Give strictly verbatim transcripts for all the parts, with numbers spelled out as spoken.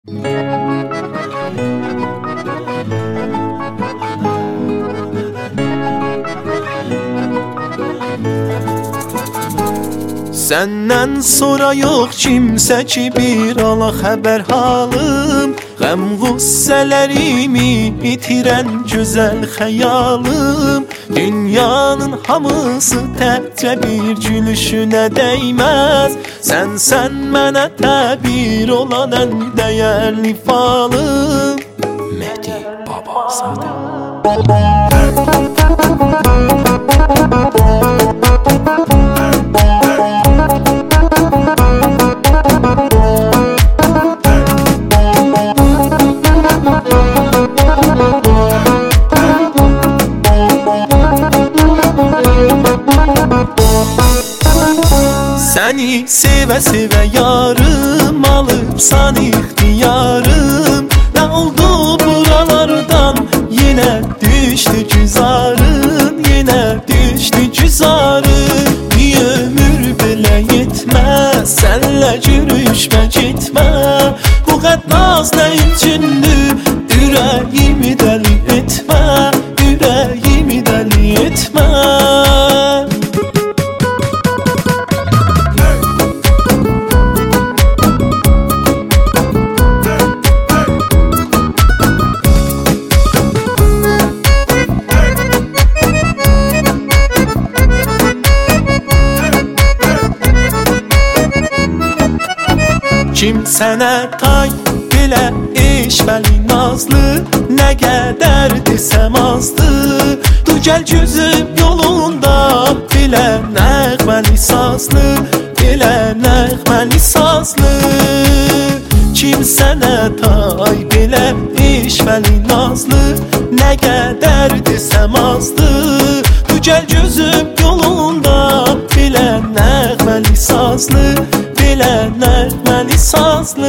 Səndən sonra yox kimsə ki bir ala xəbər halım, Qəm qüssələrimi itirən gözəl xəyalım. Dünyanın hamısı təkcə bir gülüşünə dəyməz, Sən sən mənə təbir olan ən dəyərli falım. Mehdi Babazadə. Səni sevə-sevə yarım alıbsan ixtiyarım. Nə oldu buralardan yenə düşdü güzarın, yenə düşdü güzarın. Bir ömür belə yetməz, sənlə görüşmə getmə. Bu qəd naz nə üçündür, ürəyimi dəli etmə, ürəyimi dəli etmə. Kim sənə tay belə eşvəli nazlı, Nə qədər desəm azdır. Du gəl gözüm yolunda belə nəğməli sazlı, belə nəğməli sazlı. Kim sənə tay belə eşvəli nazlı, Nə qədər desəm azdır. Du gəl gözüm yolunda belə nəğməli sazlı, belə nəğməli sazlı.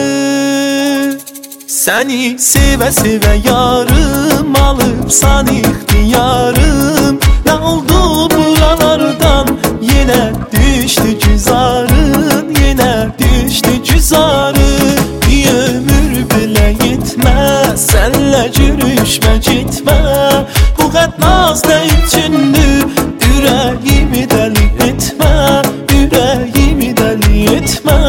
Səni sevə-sevə yarım alıbsan ixtiyarım. Nə oldu buralardan yenə düşdü güzarın, yenə düşdü güzarın. Bir ömür belə yetməz, sənlə görüşmə getmə. Bu qəd naz nə üçündür, ürəyimi dəli etmə, ürəyimi dəli etmə.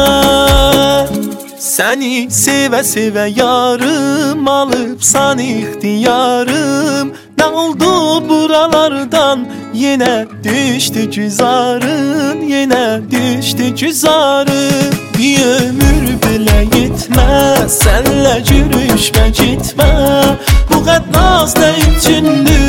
Səni sevə-sevə yarım alıbsan ixtiyarım. Nə oldu buralardan yenə düşdü güzarın, yenə düşdü güzarın. Bir ömür belə yetməz, sənlə görüşmə getmə. Bu qəd naz nə üçündür,